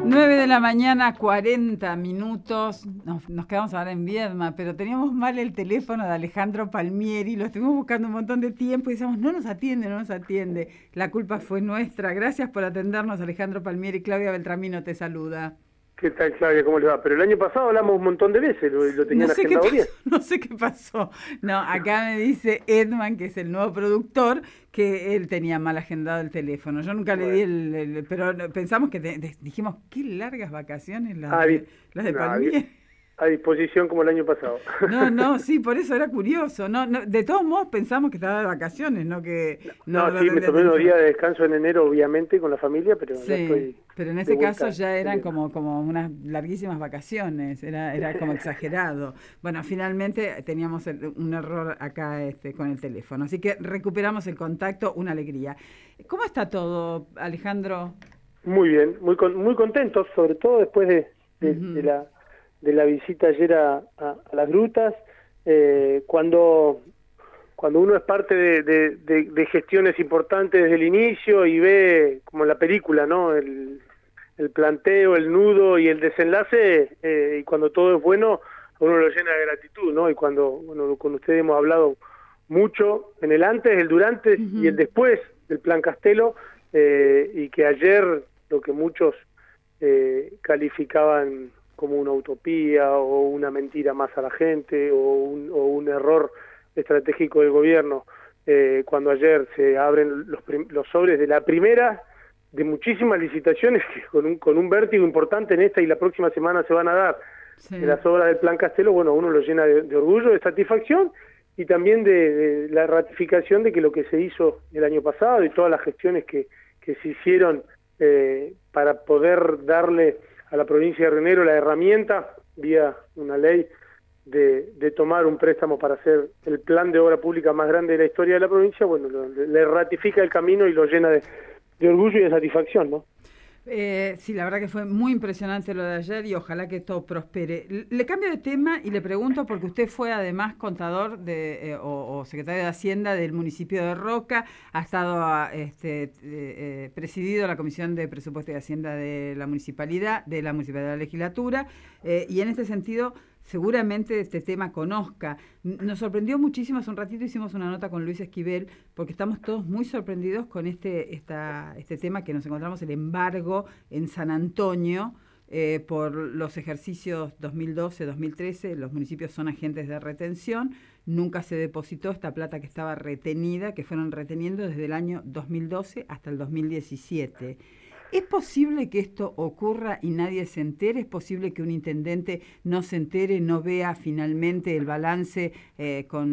9 de la mañana, 40 minutos. Nos quedamos ahora en Viedma, pero teníamos mal el teléfono de Alejandro Palmieri. Lo estuvimos buscando un montón de tiempo y decíamos, no nos atiende, no nos atiende. La culpa fue nuestra. Gracias por atendernos, Alejandro Palmieri. Claudia Beltramino te saluda. ¿Qué tal, Claudia? ¿Cómo le va? Pero el año pasado hablamos un montón de veces, lo tenían No sé agendado bien. no sé qué pasó. No, acá me dice Edman, que es el nuevo productor, que él tenía mal agendado el teléfono. Yo nunca le di pero pensamos que dijimos, qué largas vacaciones las de Palmieri. A disposición como el año pasado. No, sí, por eso era curioso. No, de todos modos pensamos que estaba de vacaciones, no que... Sí, me tomé unos días de descanso en enero, obviamente, con la familia, pero sí, ya estoy... pero en ese caso ya eran como unas larguísimas vacaciones, era como exagerado. Bueno, finalmente teníamos un error acá con el teléfono, así que recuperamos el contacto, una alegría. ¿Cómo está todo, Alejandro? Muy bien, muy contentos, sobre todo después de la visita ayer a las grutas, cuando uno es parte de gestiones importantes desde el inicio y ve, como en la película, ¿no? El planteo, el nudo y el desenlace, y cuando todo es bueno, a uno lo llena de gratitud, ¿no? Y cuando, con ustedes hemos hablado mucho en el antes, el durante y el después del Plan Castelo, y que ayer lo que muchos calificaban como una utopía o una mentira más a la gente o un error estratégico del gobierno, cuando ayer se abren los sobres de la primera de muchísimas licitaciones que con un vértigo importante en esta y la próxima semana se van a dar, de las obras del Plan Castelo, bueno, uno lo llena de orgullo, de satisfacción y también de la ratificación de que lo que se hizo el año pasado y todas las gestiones que se hicieron para poder darle a la provincia de Río Negro la herramienta, vía una ley, de tomar un préstamo para hacer el plan de obra pública más grande de la historia de la provincia, bueno, le ratifica el camino y lo llena de orgullo y de satisfacción, ¿no? Sí, la verdad que fue muy impresionante lo de ayer y ojalá que todo prospere. Le cambio de tema y le pregunto porque usted fue además contador o secretario de Hacienda del municipio de Roca, ha estado presidido la Comisión de Presupuesto y Hacienda de la Municipalidad, de la Legislatura, y en este sentido seguramente este tema conozca. Nos sorprendió muchísimo, hace un ratito hicimos una nota con Luis Esquivel, porque estamos todos muy sorprendidos con este tema que nos encontramos, el embargo en San Antonio, por los ejercicios 2012-2013, los municipios son agentes de retención, nunca se depositó esta plata que estaba retenida, que fueron reteniendo desde el año 2012 hasta el 2017. ¿Es posible que esto ocurra y nadie se entere? ¿Es posible que un intendente no se entere, no vea finalmente el balance con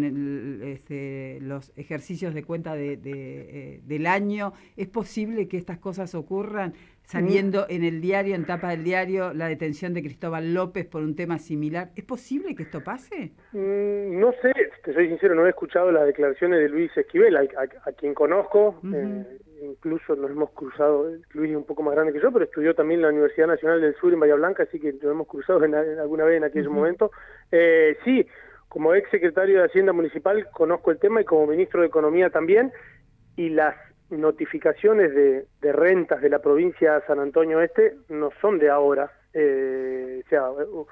los ejercicios de cuenta del año? ¿Es posible que estas cosas ocurran saliendo en el diario, en tapa del diario, la detención de Cristóbal López por un tema similar? ¿Es posible que esto pase? No sé, te soy sincero, no he escuchado las declaraciones de Luis Esquivel, a quien conozco. Incluso nos hemos cruzado, Luis es un poco más grande que yo, pero estudió también en la Universidad Nacional del Sur en Bahía Blanca, así que nos hemos cruzado alguna vez en aquellos momentos. Sí, como ex secretario de Hacienda Municipal conozco el tema y como ministro de Economía también, y las notificaciones de rentas de la provincia de San Antonio Este no son de ahora, o sea,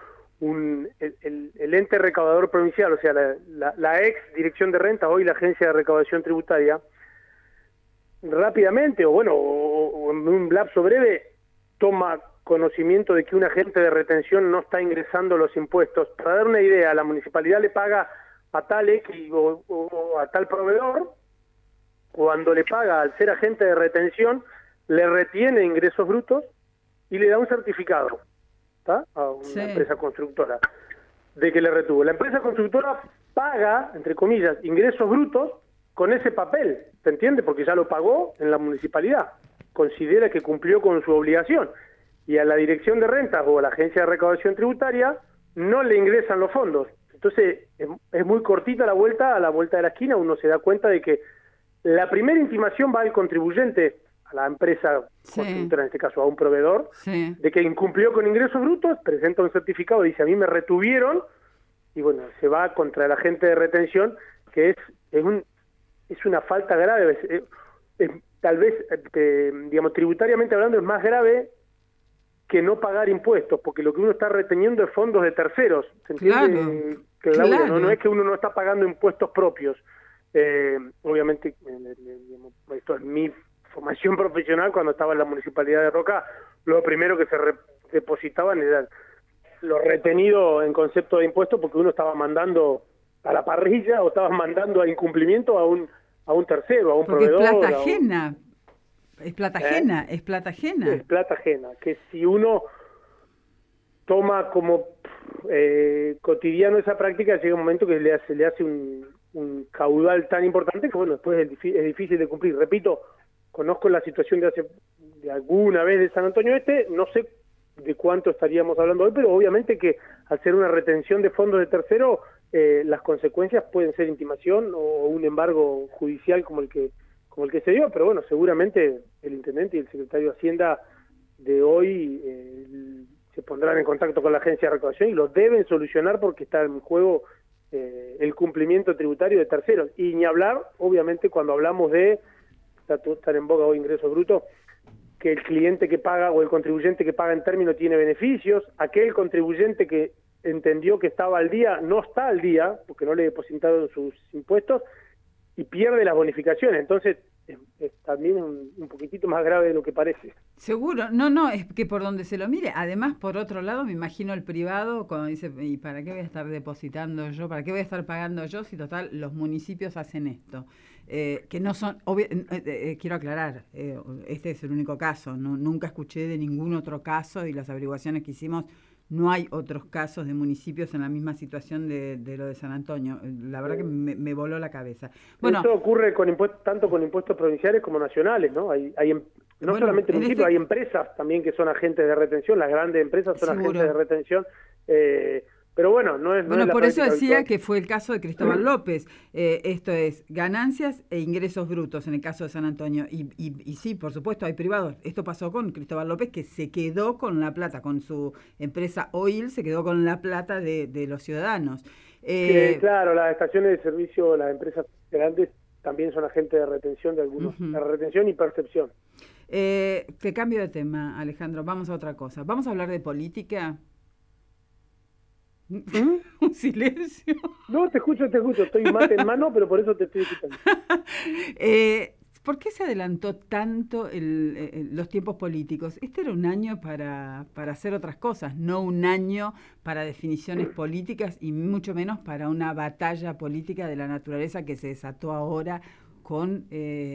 el ente recaudador provincial, o sea, la ex dirección de renta, hoy la Agencia de Recaudación Tributaria, rápidamente o en un lapso breve toma conocimiento de que un agente de retención no está ingresando los impuestos. Para dar una idea, la municipalidad le paga a tal X o a tal proveedor, cuando le paga al ser agente de retención, le retiene ingresos brutos y le da un certificado, ¿tá? A una empresa constructora de que le retuvo. La empresa constructora paga, entre comillas, ingresos brutos con ese papel, ¿se entiende? Porque ya lo pagó en la municipalidad, considera que cumplió con su obligación, y a la Dirección de Rentas o a la Agencia de Recaudación Tributaria no le ingresan los fondos. Entonces es muy cortita la vuelta, a la vuelta de la esquina uno se da cuenta de que la primera intimación va al contribuyente, a la empresa constructora, en este caso a un proveedor, de que incumplió con ingresos brutos, presenta un certificado, dice a mí me retuvieron, y bueno, se va contra el agente de retención, que es una falta grave, tal vez, digamos, tributariamente hablando, es más grave que no pagar impuestos, porque lo que uno está reteniendo es fondos de terceros, ¿se entiende? Claro. No es que uno no está pagando impuestos propios. Obviamente, esto es mi formación profesional. Cuando estaba en la Municipalidad de Roca, lo primero que se depositaban era lo retenido en concepto de impuestos, porque uno estaba mandando a la parrilla o estaba mandando a incumplimiento a un tercero, a un porque proveedor. Es plata ajena. Es plata ajena, es plata ajena. Es plata ajena, que si uno toma como cotidiano esa práctica, llega un momento que le hace un caudal tan importante que, bueno, después es difícil de cumplir. Repito, conozco la situación de alguna vez de San Antonio Este, no sé de cuánto estaríamos hablando hoy, pero obviamente que al ser una retención de fondos de tercero, las consecuencias pueden ser intimación o un embargo judicial como el que se dio, pero bueno, seguramente el intendente y el secretario de Hacienda de hoy se pondrán en contacto con la agencia de recaudación y lo deben solucionar, porque está en juego el cumplimiento tributario de terceros. Y ni hablar, obviamente, cuando hablamos de, están en boga hoy ingresos brutos, que el cliente que paga o el contribuyente que paga en término tiene beneficios, aquel contribuyente que entendió que estaba al día no está al día porque no le depositaron sus impuestos y pierde las bonificaciones. Entonces es también un poquitito más grave de lo que parece. Seguro, no, es que por donde se lo mire. Además, por otro lado, me imagino el privado cuando dice, ¿y para qué voy a estar depositando yo? ¿Para qué voy a estar pagando yo si total los municipios hacen esto? Que no son, quiero aclarar, este es el único caso, nunca escuché de ningún otro caso, y las averiguaciones que hicimos, no hay otros casos de municipios en la misma situación de lo de San Antonio. La verdad que me voló la cabeza. Bueno, eso ocurre con tanto con impuestos provinciales como nacionales, ¿no? No solamente municipios, hay empresas también que son agentes de retención, las grandes empresas son agentes de retención, pero bueno, no es por la eso decía habitual. que fue el caso de Cristóbal López. Esto es ganancias e ingresos brutos en el caso de San Antonio. Y sí, por supuesto, hay privados. Esto pasó con Cristóbal López, que se quedó con la plata, con su empresa Oil, se quedó con la plata de los ciudadanos. Claro, las estaciones de servicio, las empresas grandes también son agentes de retención de algunos, de retención y percepción. Te cambio de tema, Alejandro, vamos a otra cosa. Vamos a hablar de política. Un silencio. No, te escucho, estoy mate en mano, pero por eso te estoy escuchando. ¿Por qué se adelantó tanto los tiempos políticos? Este era un año para hacer otras cosas, no un año para definiciones políticas y mucho menos para una batalla política de la naturaleza que se desató ahora con...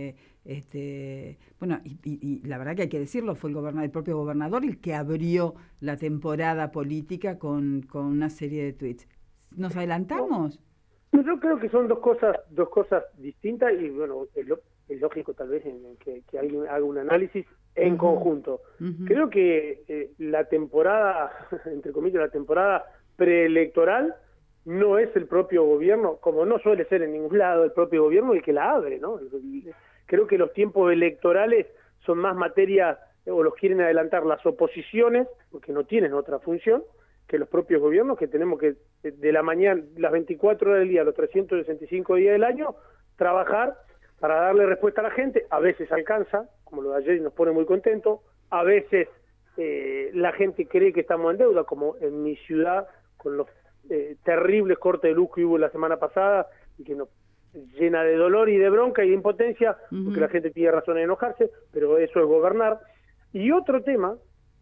bueno, y la verdad que hay que decirlo, fue el propio gobernador el que abrió la temporada política con una serie de tweets. ¿Nos adelantamos? No, yo creo que son dos cosas distintas y bueno, es lógico tal vez que alguien haga un análisis en conjunto. Creo que la temporada, entre comillas, la temporada preelectoral no es el propio gobierno, como no suele ser en ningún lado el propio gobierno el que la abre, ¿no? Creo que los tiempos electorales son más materia, o los quieren adelantar las oposiciones, porque no tienen otra función, que los propios gobiernos, que tenemos que de la mañana, las 24 horas del día, los 365 días del año, trabajar para darle respuesta a la gente. A veces alcanza, como lo de ayer, y nos pone muy contentos. A veces la gente cree que estamos en deuda, como en mi ciudad, con los terribles cortes de luz que hubo la semana pasada, y que nos llena de dolor y de bronca y de impotencia, porque la gente tiene razón de enojarse, pero eso es gobernar. Y otro tema,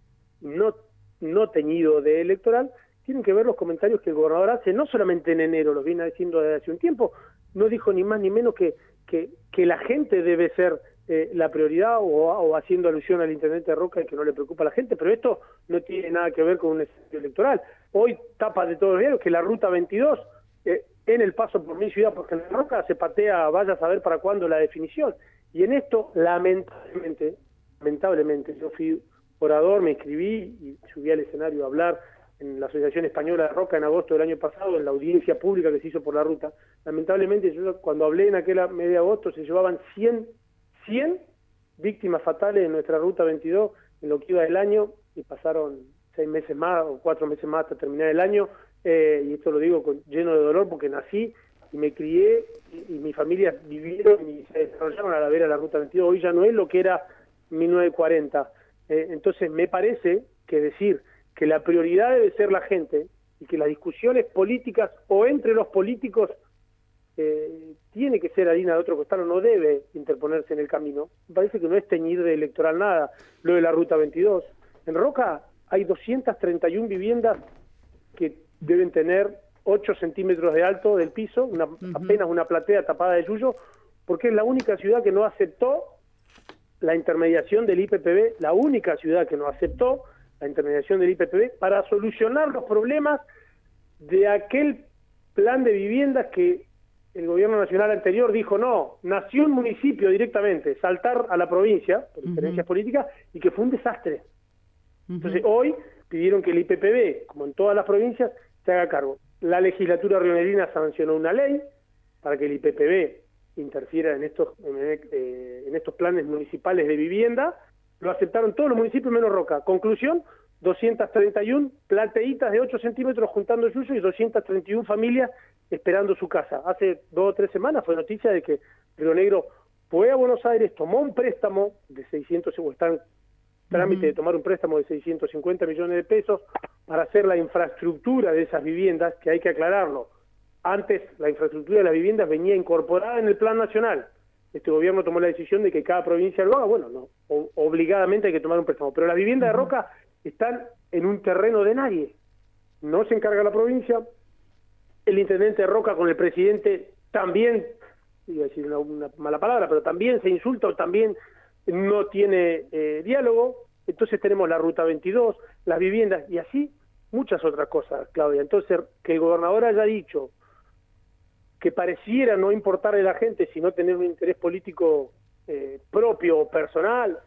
no teñido de electoral, tienen que ver los comentarios que el gobernador hace, no solamente en enero, los viene diciendo desde hace un tiempo, no dijo ni más ni menos que la gente debe ser la prioridad, o haciendo alusión al intendente de Roca y que no le preocupa a la gente, pero esto no tiene nada que ver con un escenario electoral. Hoy tapa de todos los diarios que la Ruta 22, en el paso por mi ciudad, porque en la Roca se patea, vaya a saber para cuándo la definición. Y en esto, lamentablemente, yo fui orador, me inscribí y subí al escenario a hablar en la Asociación Española de Roca en agosto del año pasado, en la audiencia pública que se hizo por la ruta. Lamentablemente, yo cuando hablé en aquel mes de agosto, se llevaban 100 víctimas fatales en nuestra Ruta 22 en lo que iba del año, y pasaron 6 meses más o 4 meses más hasta terminar el año, y esto lo digo lleno de dolor porque nací y me crié y mi familia vivieron y se desarrollaron a la vera de la Ruta 22. Hoy ya no es lo que era 1940. Entonces me parece que decir que la prioridad debe ser la gente y que las discusiones políticas o entre los políticos tiene que ser harina de otro costal, no debe interponerse en el camino. Me parece que no es teñir de electoral nada. Lo de la Ruta 22. En Roca hay 231 viviendas que deben tener 8 centímetros de alto del piso, apenas una platea tapada de yuyo, porque es la única ciudad que no aceptó la intermediación del IPPB, la única ciudad que no aceptó la intermediación del IPPB para solucionar los problemas de aquel plan de viviendas que el gobierno nacional anterior dijo no, nació un municipio directamente, saltar a la provincia, por diferencias políticas, y que fue un desastre. Entonces hoy pidieron que el IPPB, como en todas las provincias, se haga cargo. La legislatura rionegrina sancionó una ley para que el IPPB interfiera en estos planes municipales de vivienda. Lo aceptaron todos los municipios menos Roca. Conclusión, 231 plateitas de 8 centímetros juntando yuyo y 231 familias esperando su casa. Hace 2 o 3 semanas fue noticia de que Río Negro fue a Buenos Aires, tomó un préstamo de 600, o está en trámite de tomar un préstamo de 650 millones de pesos para hacer la infraestructura de esas viviendas, que hay que aclararlo. Antes la infraestructura de las viviendas venía incorporada en el plan nacional. Este gobierno tomó la decisión de que cada provincia lo haga. Bueno, no, obligadamente hay que tomar un préstamo. Pero las viviendas de Roca están en un terreno de nadie. No se encarga la provincia. El intendente de Roca con el presidente también, iba a decir una mala palabra, pero también se insulta o también no tiene diálogo. Entonces tenemos la Ruta 22, las viviendas y así muchas otras cosas, Claudia. Entonces, que el gobernador haya dicho que pareciera no importarle a la gente, sino tener un interés político propio o personal,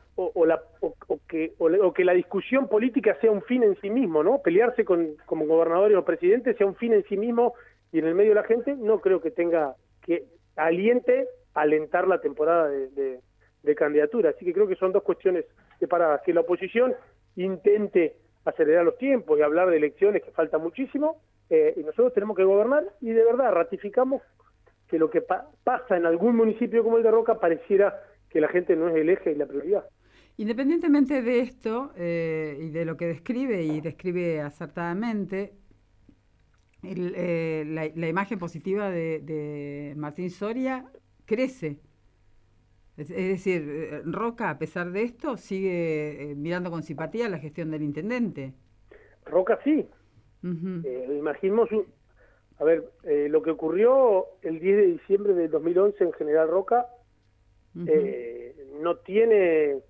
o que la discusión política sea un fin en sí mismo, ¿no? Pelearse como gobernador o presidente sea un fin en sí mismo y en el medio de la gente, no creo que tenga que alentar la temporada de candidatura. Así que creo que son dos cuestiones separadas. Que la oposición intente acelerar los tiempos y hablar de elecciones, que falta muchísimo, y nosotros tenemos que gobernar, y de verdad ratificamos que lo que pasa en algún municipio como el de Roca pareciera que la gente no es el eje y la prioridad. Independientemente de esto y de lo que describe acertadamente, la imagen positiva de Martín Soria crece. Es decir, Roca, a pesar de esto, sigue mirando con simpatía la gestión del intendente. Roca sí. Imaginemos, lo que ocurrió el 10 de diciembre del 2011 en General Roca no tiene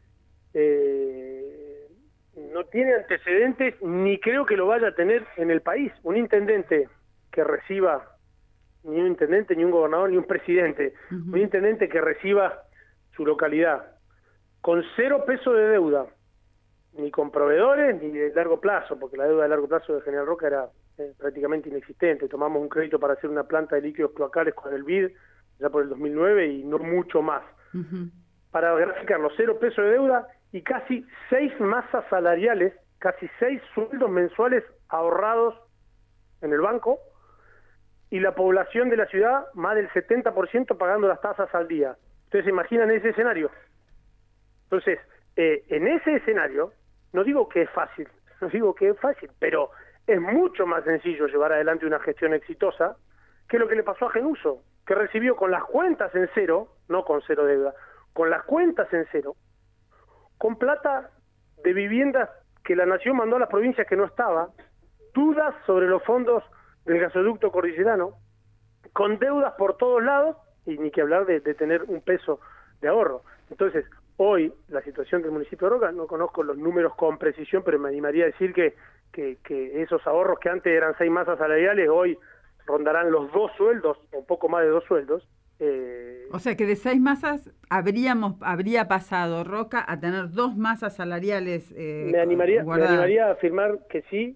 antecedentes, ni creo que lo vaya a tener en el país. Un intendente que reciba, ni un intendente, ni un gobernador, ni un presidente, un intendente que reciba su localidad con 0 pesos de deuda, ni con proveedores, ni de largo plazo, porque la deuda de largo plazo de General Roca era prácticamente inexistente. Tomamos un crédito para hacer una planta de líquidos cloacales con el BID ya por el 2009 y no mucho más. Para graficarlo, 0 pesos de deuda y casi 6 masas salariales, casi 6 sueldos mensuales ahorrados en el banco, y la población de la ciudad, más del 70% pagando las tasas al día. ¿Ustedes se imaginan ese escenario? Entonces, en ese escenario, no digo que es fácil, pero es mucho más sencillo llevar adelante una gestión exitosa que lo que le pasó a Genuso, que recibió con las cuentas en cero, no con 0 deuda, con las cuentas en cero, con plata de viviendas que la nación mandó a las provincias que no estaba, dudas sobre los fondos del gasoducto cordillerano, con deudas por todos lados, y ni que hablar de tener un peso de ahorro. Entonces, hoy, la situación del municipio de Roca, no conozco los números con precisión, pero me animaría a decir que esos ahorros que antes eran 6 masas salariales, hoy rondarán los 2 sueldos, un poco más de 2 sueldos. O sea que de 6 masas habría pasado Roca a tener 2 masas salariales. Me animaría a afirmar que sí,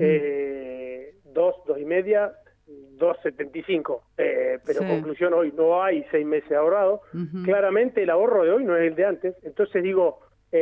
2,5, 2,75, pero conclusión, hoy no hay 6 meses ahorrados. Claramente el ahorro de hoy no es el de antes. Entonces digo,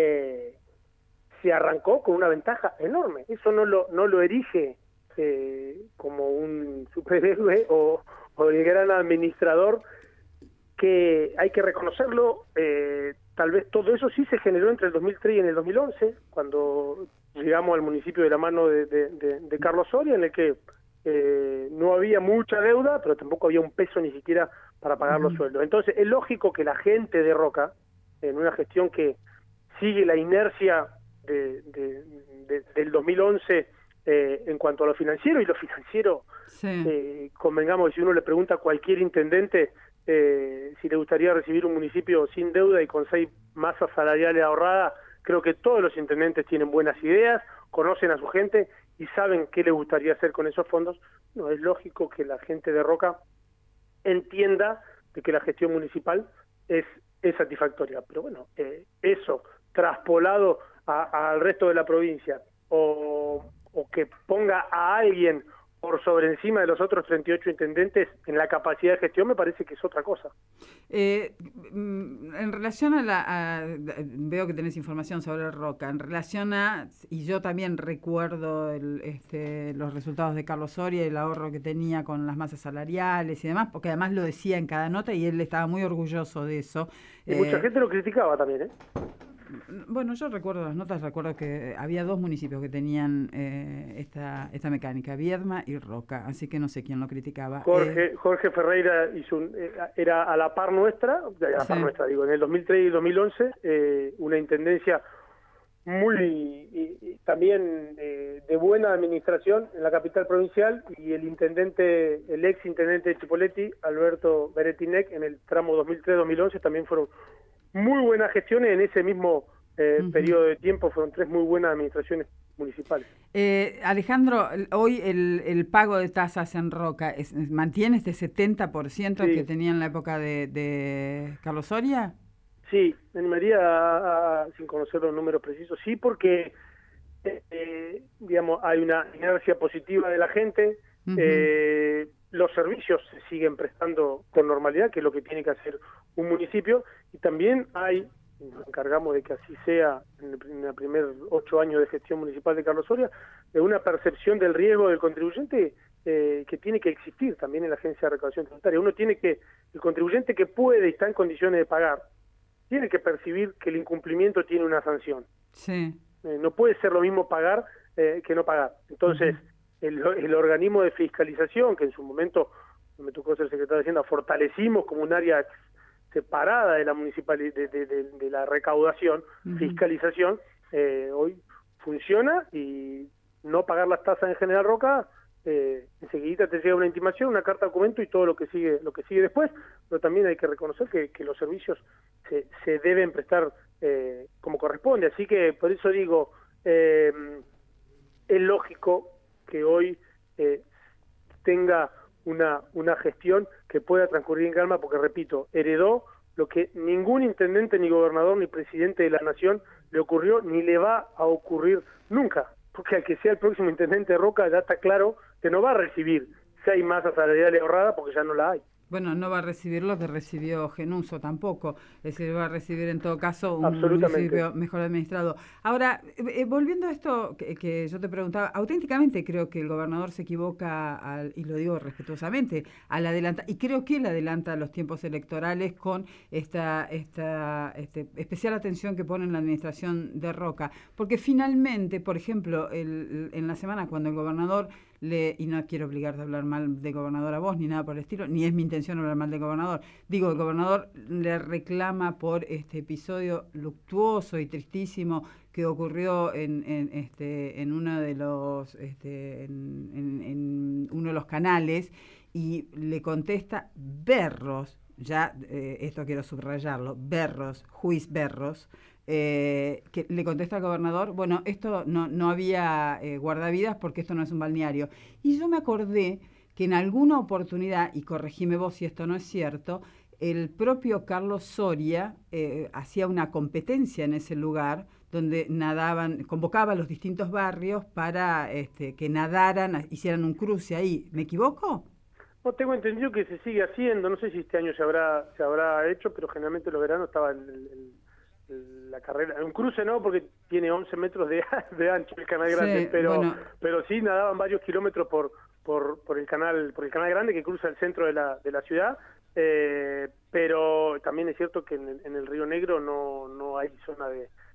se arrancó con una ventaja enorme. Eso no lo erige como un superhéroe o el gran administrador, que hay que reconocerlo, tal vez todo eso sí se generó entre el 2003 y en el 2011, cuando llegamos al municipio de la mano de Carlos Soria, en el que no había mucha deuda, pero tampoco había un peso ni siquiera para pagar los sueldos. Entonces, es lógico que la gente de Roca, en una gestión que sigue la inercia del 2011 en cuanto a lo financiero, y lo financiero, convengamos, si uno le pregunta a cualquier intendente si le gustaría recibir un municipio sin deuda y con 6 masas salariales ahorradas, creo que todos los intendentes tienen buenas ideas, conocen a su gente y saben qué les gustaría hacer con esos fondos. No, es lógico que la gente de Roca entienda de que la gestión municipal es satisfactoria, pero bueno, eso traspolado al resto de la provincia, o que ponga a alguien por sobre encima de los otros 38 intendentes en la capacidad de gestión, me parece que es otra cosa. En relación veo que tenés información sobre Roca, en relación y yo también recuerdo los resultados de Carlos Soria y el ahorro que tenía con las masas salariales y demás, porque además lo decía en cada nota y él estaba muy orgulloso de eso. Y mucha gente lo criticaba también, Bueno, yo recuerdo las notas, recuerdo que había 2 municipios que tenían esta mecánica, Viedma y Roca, así que no sé quién lo criticaba. Jorge Ferreira era a la par nuestra, digo, en el 2003 y el 2011, una intendencia muy también de buena administración en la capital provincial, y el ex intendente de Chipoleti, Alberto Beretinec, en el tramo 2003-2011 también fueron muy buenas gestiones. En ese mismo periodo de tiempo fueron 3 muy buenas administraciones municipales. Alejandro, hoy el pago de tasas en Roca ¿mantiene este 70% que tenía en la época de Carlos Soria? Sí, me animaría sin conocer los números precisos, sí, porque digamos, hay una inercia positiva de la gente, los servicios se siguen prestando con normalidad, que es lo que tiene que hacer un municipio, y también nos encargamos de que así sea en los primeros 8 años de gestión municipal de Carlos Soria, de una percepción del riesgo del contribuyente que tiene que existir también en la Agencia de Recaudación Tributaria. El contribuyente que puede y está en condiciones de pagar, tiene que percibir que el incumplimiento tiene una sanción. Sí. No puede ser lo mismo pagar que no pagar. Entonces, el organismo de fiscalización, que en su momento me tocó ser secretario de Hacienda, fortalecimos como un área separada de la municipalidad, de la recaudación, fiscalización, hoy funciona, y no pagar las tasas en General Roca, enseguida te llega una intimación, una carta de documento y todo lo que sigue después, pero también hay que reconocer que los servicios se deben prestar como corresponde, así que por eso digo, es lógico que hoy tenga una gestión que pueda transcurrir en calma, porque repito, heredó lo que ningún intendente, ni gobernador, ni presidente de la nación le ocurrió, ni le va a ocurrir nunca, porque al que sea el próximo intendente de Roca ya está claro que no va a recibir 6 masas salariales ahorradas, porque ya no la hay. Bueno, no va a recibir lo que recibió Genuso tampoco, es decir, va a recibir en todo caso un municipio mejor administrado. Ahora, volviendo a esto que yo te preguntaba, auténticamente creo que el gobernador se equivoca, y lo digo respetuosamente, y creo que él adelanta los tiempos electorales con esta especial atención que pone en la administración de Roca, porque finalmente, por ejemplo, en la semana cuando el gobernador y no quiero obligarte a hablar mal de gobernador a vos, ni nada por el estilo, ni es mi intención hablar mal del gobernador. Digo, el gobernador le reclama por este episodio luctuoso y tristísimo que ocurrió en uno de los en uno de los canales, y le contesta berros, ya esto quiero subrayarlo, berros, juiz berros, que le contesta al gobernador, bueno, esto no había guardavidas porque esto no es un balneario. Y yo me acordé que en alguna oportunidad, y corregime vos si esto no es cierto, el propio Carlos Soria hacía una competencia en ese lugar donde convocaba a los distintos barrios para que nadaran, hicieran un cruce ahí. ¿Me equivoco? No, tengo entendido que se sigue haciendo, no sé si este año se habrá hecho, pero generalmente los veranos estaba la carrera, un cruce no, porque tiene 11 metros de ancho el canal grande, pero sí nadaban varios kilómetros por el canal grande que cruza el centro de la ciudad, pero también es cierto que en el Río Negro no hay zona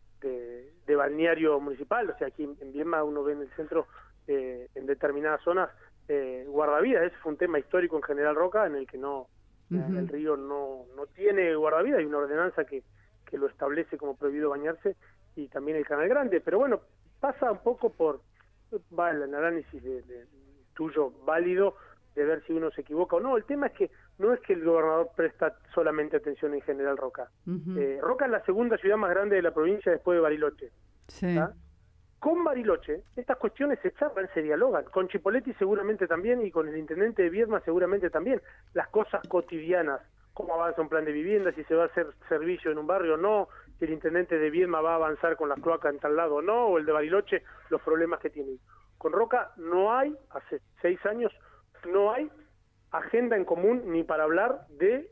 de balneario municipal, o sea, aquí en Viedma uno ve en el centro, en determinadas zonas, guardavidas. Ese fue un tema histórico en General Roca, en el que el río no tiene guardavidas, hay una ordenanza que lo establece como prohibido bañarse, y también el Canal Grande, pero bueno, pasa un poco va el análisis tuyo válido de ver si uno se equivoca o no. El tema es que no es que el gobernador presta solamente atención en General Roca. Roca es la segunda ciudad más grande de la provincia después de Bariloche. Sí. Con Bariloche, estas cuestiones se charlan, se dialogan. Con Chipoletti seguramente también, y con el intendente de Viedma seguramente también. Las cosas cotidianas, cómo avanza un plan de vivienda, si se va a hacer servicio en un barrio o no, si el intendente de Viedma va a avanzar con las cloacas en tal lado o no, o el de Bariloche, los problemas que tiene. Con Roca no hay, hace 6 años, no hay agenda en común ni para hablar de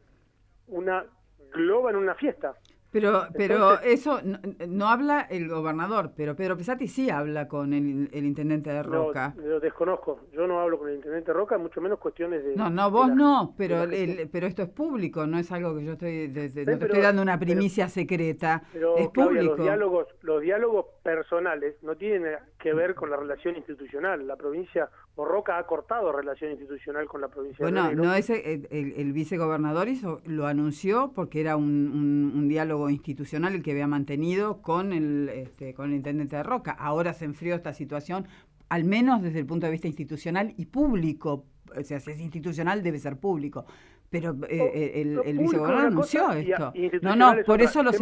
una globa en una fiesta. Pero Entonces, eso no habla el gobernador, pero Pedro Pesati sí habla con el intendente de Roca. No, lo desconozco. Yo no hablo con el intendente Roca, mucho menos cuestiones de... No, vos no, pero de pero esto es público, no es algo que yo estoy... no te pero, estoy dando una primicia secreta, pero, es Claudia, público. los diálogos personales no tienen que ver con la relación institucional. La provincia, o Roca ha cortado relación institucional con la provincia de Río Bueno, Negro. no es el vicegobernador lo anunció porque era un diálogo institucional el que había mantenido con con el intendente de Roca. Ahora se enfrió esta situación, al menos desde el punto de vista institucional y público. O sea, si es institucional debe ser público. Pero el vicegobernador anunció esto. No, por eso lo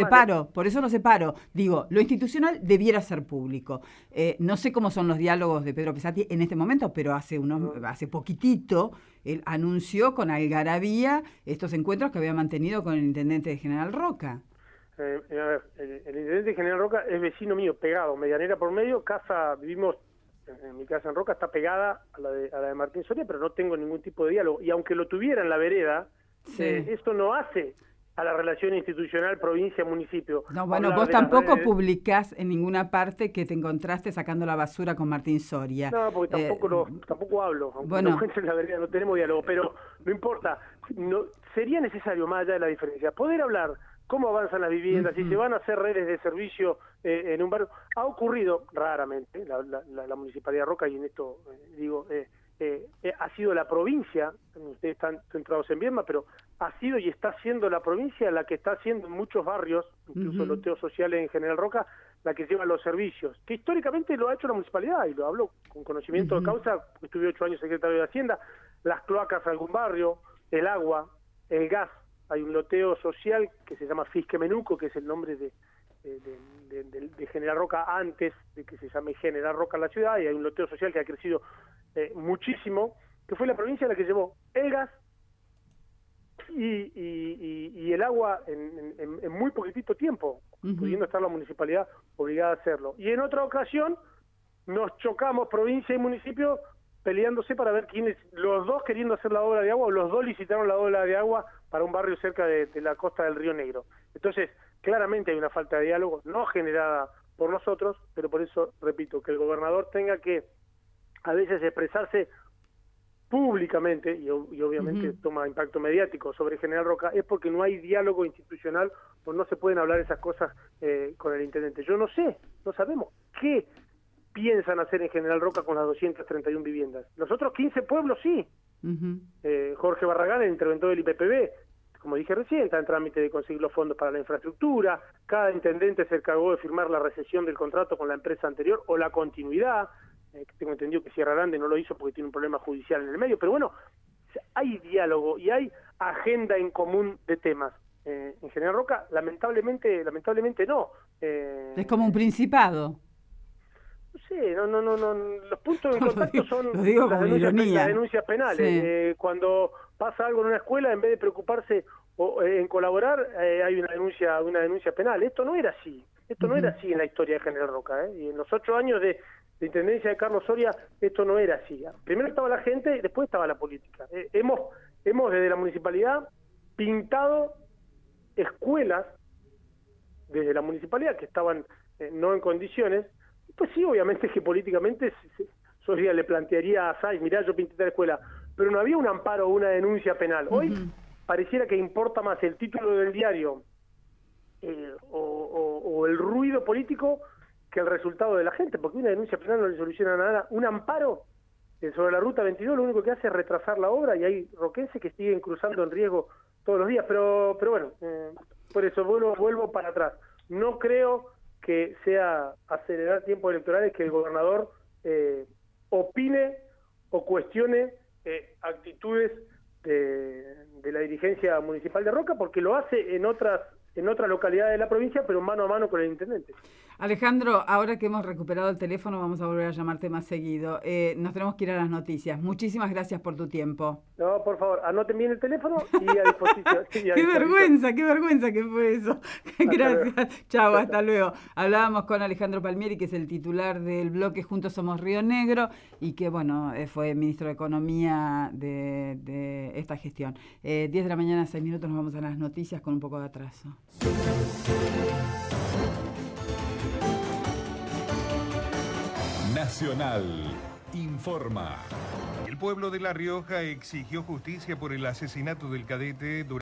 separo. Digo, lo institucional debiera ser público. No sé cómo son los diálogos de Pedro Pesati en este momento, pero hace poquitito él anunció con algarabía estos encuentros que había mantenido con el intendente de General Roca. A ver, el intendente de General Roca es vecino mío, pegado, medianera por medio, vivimos, en mi casa en Roca está pegada a la de Martín Soria, pero no tengo ningún tipo de diálogo. Y aunque lo tuviera en la vereda, Sí. esto no hace a la relación institucional provincia-municipio. No, bueno, vos tampoco publicás en ninguna parte que te encontraste sacando la basura con Martín Soria. No, porque tampoco hablo, aunque bueno, no encuentre en la vereda, no tenemos diálogo, pero no importa. Sería necesario, más allá de la diferencia, poder hablar cómo avanzan las viviendas, si se van a hacer redes de servicio en un barrio. Ha ocurrido raramente, la Municipalidad de Roca, y en esto ha sido la provincia, ustedes están centrados en Viedma, pero ha sido y está siendo la provincia la que está haciendo en muchos barrios, incluso loteos sociales en General Roca, la que lleva los servicios, que históricamente lo ha hecho la municipalidad, y lo hablo con conocimiento de causa, estuve 8 años secretario de Hacienda, las cloacas a algún barrio, el agua, el gas. Hay un loteo social que se llama Fisque Menuco, que es el nombre de General Roca antes de que se llame General Roca la ciudad, y hay un loteo social que ha crecido muchísimo, que fue la provincia la que llevó el gas y el agua en muy poquitito tiempo, pudiendo estar la municipalidad obligada a hacerlo. Y en otra ocasión nos chocamos provincia y municipio peleándose para ver quiénes, los dos queriendo hacer la obra de agua, o los dos licitaron la obra de agua para un barrio cerca de la costa del Río Negro. Entonces, claramente hay una falta de diálogo, no generada por nosotros, pero por eso, repito, que el gobernador tenga que a veces expresarse públicamente, y obviamente toma impacto mediático sobre General Roca, es porque no hay diálogo institucional, o no se pueden hablar esas cosas con el intendente. Yo no sabemos qué piensan hacer en General Roca con las 231 viviendas. Los otros 15 pueblos sí. Jorge Barragán, el interventor del IPPB, como dije recién, está en trámite de conseguir los fondos para la infraestructura. Cada intendente se encargó de firmar la rescisión del contrato con la empresa anterior o la continuidad. Tengo entendido que Sierra Grande no lo hizo porque tiene un problema judicial en el medio, pero bueno, hay diálogo y hay agenda en común de temas. En General Roca, lamentablemente no. Es como un principado. No sé, no, los puntos de contacto son las denuncias penales. Sí. Cuando pasa algo en una escuela, en vez de preocuparse en colaborar, hay una denuncia penal. Esto no era así. No era así en la historia de General Roca. Y en los 8 años de intendencia de Carlos Soria, esto no era así. Primero estaba la gente, después estaba la política. Hemos desde la municipalidad pintado escuelas desde la municipalidad que estaban no en condiciones. Pues sí, obviamente que políticamente Soria le plantearía a Sáiz, mirá, yo pinté la escuela, pero no había un amparo o una denuncia penal. Hoy pareciera que importa más el título del diario o el ruido político que el resultado de la gente, porque una denuncia penal no le soluciona nada. Un amparo sobre la Ruta 22 lo único que hace es retrasar la obra, y hay roquenses que siguen cruzando en riesgo todos los días, pero bueno, por eso vuelvo para atrás. No creo que sea acelerar tiempos electorales que el gobernador opine o cuestione actitudes de la dirigencia municipal de Roca, porque lo hace en otras localidades de la provincia, pero mano a mano con el intendente. Alejandro, ahora que hemos recuperado el teléfono, vamos a volver a llamarte más seguido. Nos tenemos que ir a las noticias. Muchísimas gracias por tu tiempo. No, por favor, anoten bien el teléfono y a disposición. Qué vergüenza que fue eso. Gracias. Chao, hasta luego. Hablábamos con Alejandro Palmieri, que es el titular del bloque Juntos Somos Río Negro y que, bueno, fue ministro de Economía de esta gestión. 10 de la mañana, 6 minutos, nos vamos a las noticias con un poco de atraso. Nacional informa. El pueblo de La Rioja exigió justicia por el asesinato del cadete durante